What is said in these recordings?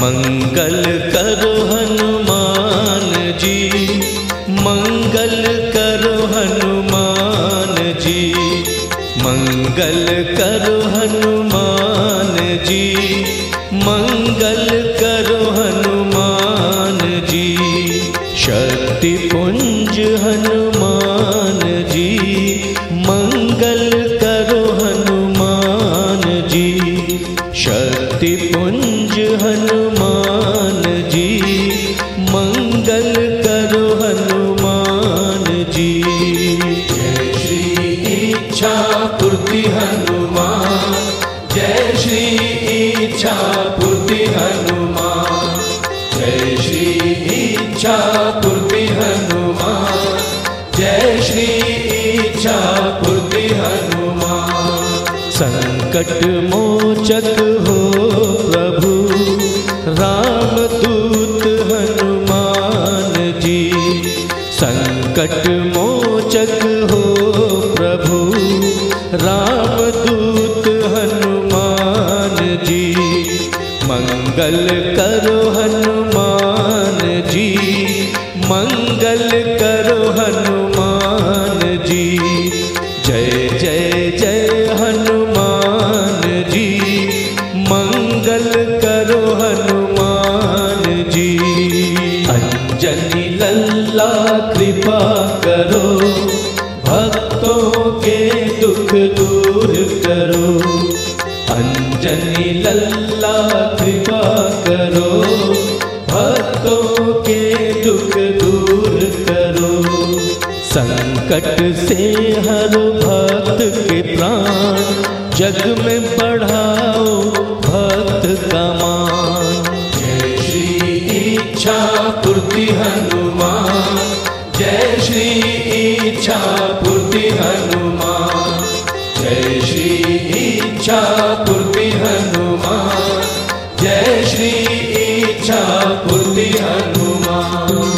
मंगल करो हनुमान जी, मंगल करो हनुमान जी, मंगल करो हनुमान जी, मंगल करो हनुमान जी। शक्ति पुंज हनुमान जी, मंगल करो हनुमान जी। शक्ति पुंज हनुमान जी, मंगल करो हनुमान जी। जय श्री इच्छा पूर्ति हनुमान, जय श्री इच्छा पूर्ति हनुमान, जय श्री इच्छा पूर्ति हनुमान, जय श्री इच्छा पूर्ति हनुमान। संकट मोचक हो प्रभु रामदूत हनुमान जी, संकट मोचक हो प्रभु रामदूत हनुमान जी। मंगल करो हनुमान जी, मंगल करो हनुमान जी। जय जय जय हनुमान जी, मंगल करो हनुमान जी। अंजनी लल्ला कृपा करो, भक्तों के दुख दूर करो। अंजनी लल्ला कृपा करो, भक्तों के दुख दूर करो। संकट से हर भक्त के प्राण, जग में बढ़ाओ भक्त का मान। जय श्री इच्छा पूर्ति हनुमान, जय श्री इच्छा पूर्ति हनुमान, जय श्री इच्छा पूर्ति हनुमान, जय श्री इच्छा पूर्ति हनुमान।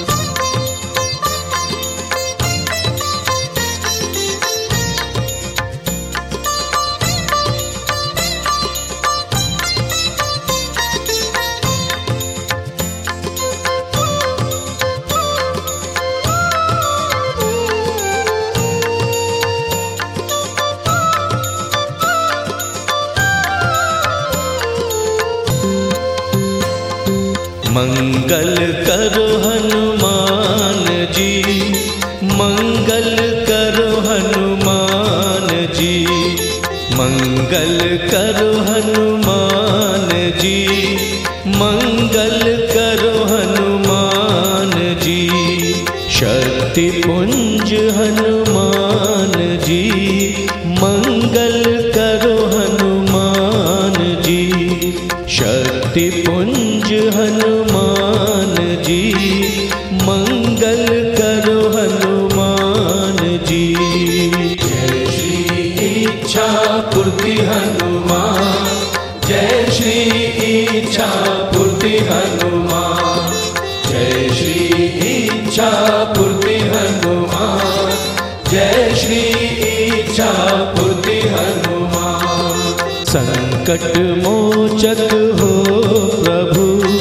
मंगल करो हनुमान जी, मंगल करो हनुमान जी, मंगल करो हनुमान जी, मंगल करो हनुमान जी। शक्ति पुंज हनुमान जी, मंगल करो हनुमान जी। शक्ति पुंज हनुमान जी, मंगल करो हनुमान जी। जय श्री इच्छा पूर्ति हनुमान, जय श्री इच्छा पूर्ति हनुमान, जय श्री इच्छा पूर्ति हनुमान, जय श्री इच्छा पूर्ति हनुमान। संकट मोचक हो प्रभु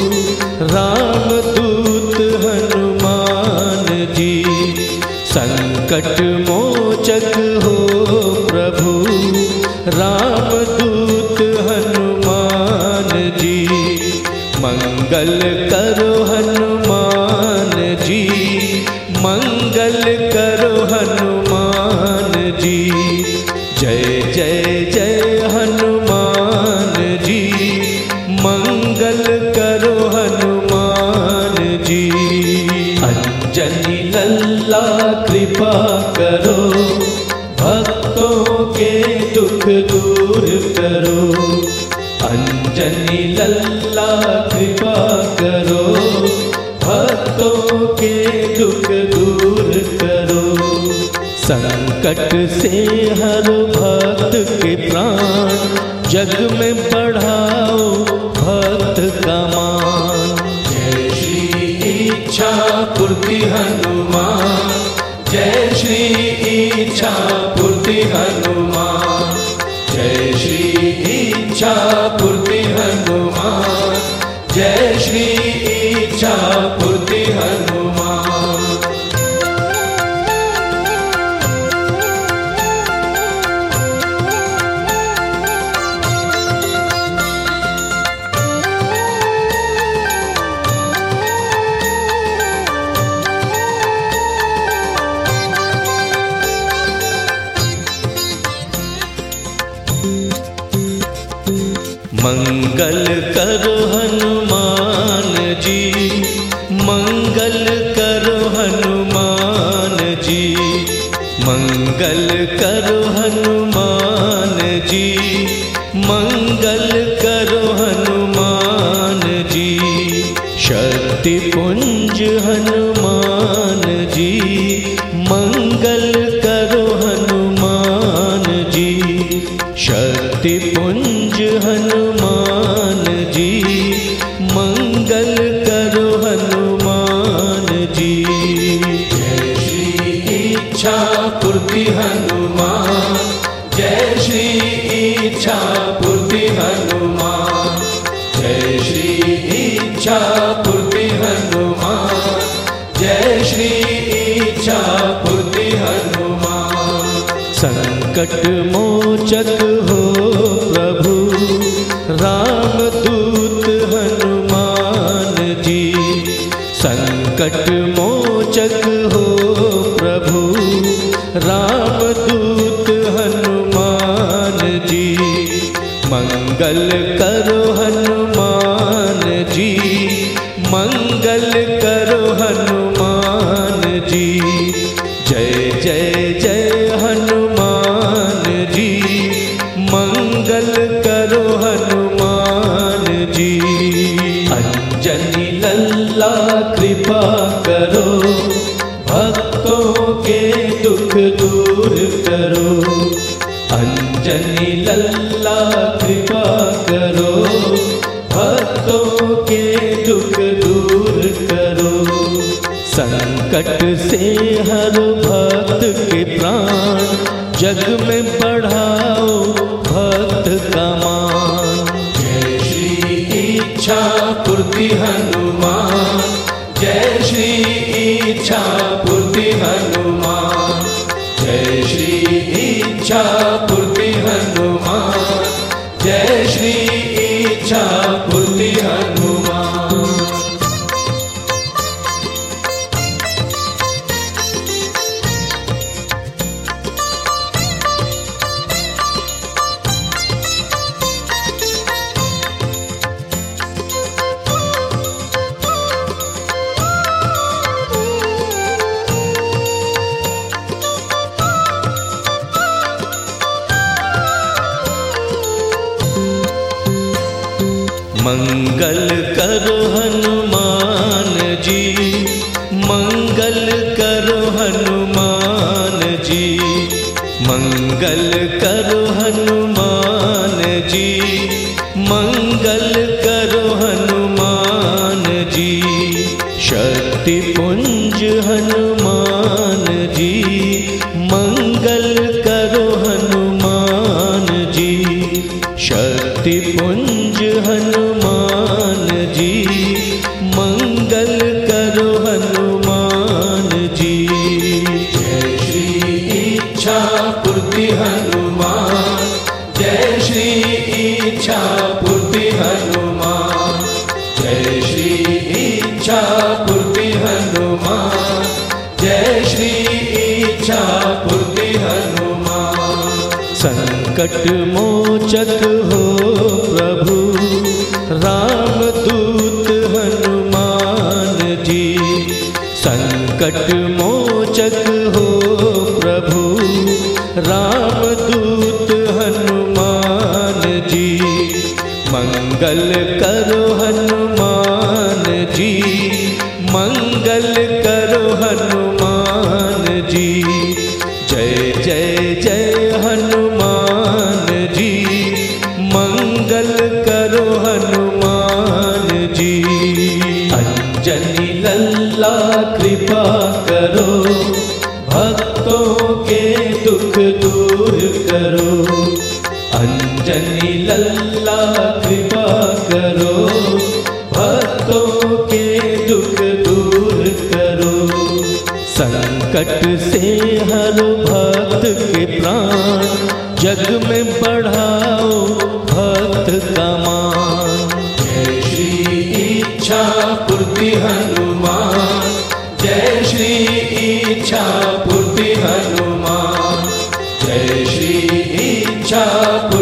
रामदूत हनुमान जी, संकट मोचक हो प्रभु रामदूत हनुमान जी। मंगल करो हनुमान जी, मंगल करो हनुमान जी। जय जय जय हनुमान जी, मंगल करो हनुमान जी। अंजनी लल्ला कृपा करो, भक्तों के दुख दूर करो। अंजनी लल्ला कृपा करो, भक्तों के दुख दूर करो। संकट से हर भक्त के प्राण, जग में बढ़ाओ भक्त का मान। जय श्री इच्छा पूर्ति हनुमान, जय श्री इच्छा पूर्ति हनुमान, जय श्री इच्छा पूर्ति हनुमान, जय मंगल करो हनुमान जी, मंगल करो हनुमान जी, मंगल करो हनुमान जी, मंगल करो हनुमान जी। शक्ति पुंज हनुमान जी, मंगल करो हनुमान जी। शक्ति पुंज हनुमान जी, मंगल करो हनुमान जी। जय श्री इच्छा पूर्ति हनुमान, जय श्री इच्छा पूर्ति हनुमान, जय श्री इच्छा पूर्ति हनुमान, जय श्री इच्छा पूर्ति हनुमान। संकट मोचक हो प्रभु राम दूत हनुमान जी, संकट मोचक हो प्रभु राम दूत हनुमान जी। मंगल करो हनुमान जी, मंगल करो हनुमान जी। जय जय जय हनुमान जी, मंगल करो हनुमान जी। अंजनी लल्ला कृपा करो, भक्तों के दुख दूर करो। अंजनी लल्ला कृपा करो, भक्तों के दुख दूर करो। संकट से हर भक्त के प्राण, जग में बढ़ाओ भक्त का मान। जय श्री इच्छा पूर्ति हनुमान, जय श्री इच्छा पूर्ति हनुमान, जय श्री इच्छा पूर्ति हनुमान, जय श्री इच्छा पूर्ति हनुमान। मंगल करो हनुमान जी, मंगल करो हनुमान जी, मंगल करो हनुमान जी, मंगल करो हनुमान जी। शक्ति पुंज हनुमान जी, मंगल करो हनुमान जी। शक्ति पुंज हनुमान जी, मंगल करो हनुमान जी। जय श्री इच्छा पूर्ति हनुमान, जय श्री इच्छा पूर्ति हनुमान, जय श्री इच्छा पूर्ति हनुमान, जय श्री इच्छा पूर्ति हनुमान। संकट मोचक हो प्रभु राम दूत हनुमान जी, संकट मोचक हो प्रभु राम दूत हनुमान जी। मंगल करो हनुमान जी, मंगल करो हनुमान जी। जय जय जय हनुमान जी, मंगल करो हनुमान जी। अंजनी लल्ला कृपा करो, भक्तों के दुख दूर करो। अंजनी लल्ला कृपा करो, भक्तों के दुख दूर करो। संकट से हर भक्त के प्राण, जग में बढ़ाओ भक्त का मान। जय श्री इच्छा पूर्ति हनुमान, जय श्री इच्छा पूर्ति हनुमान, जय श्री इच्छा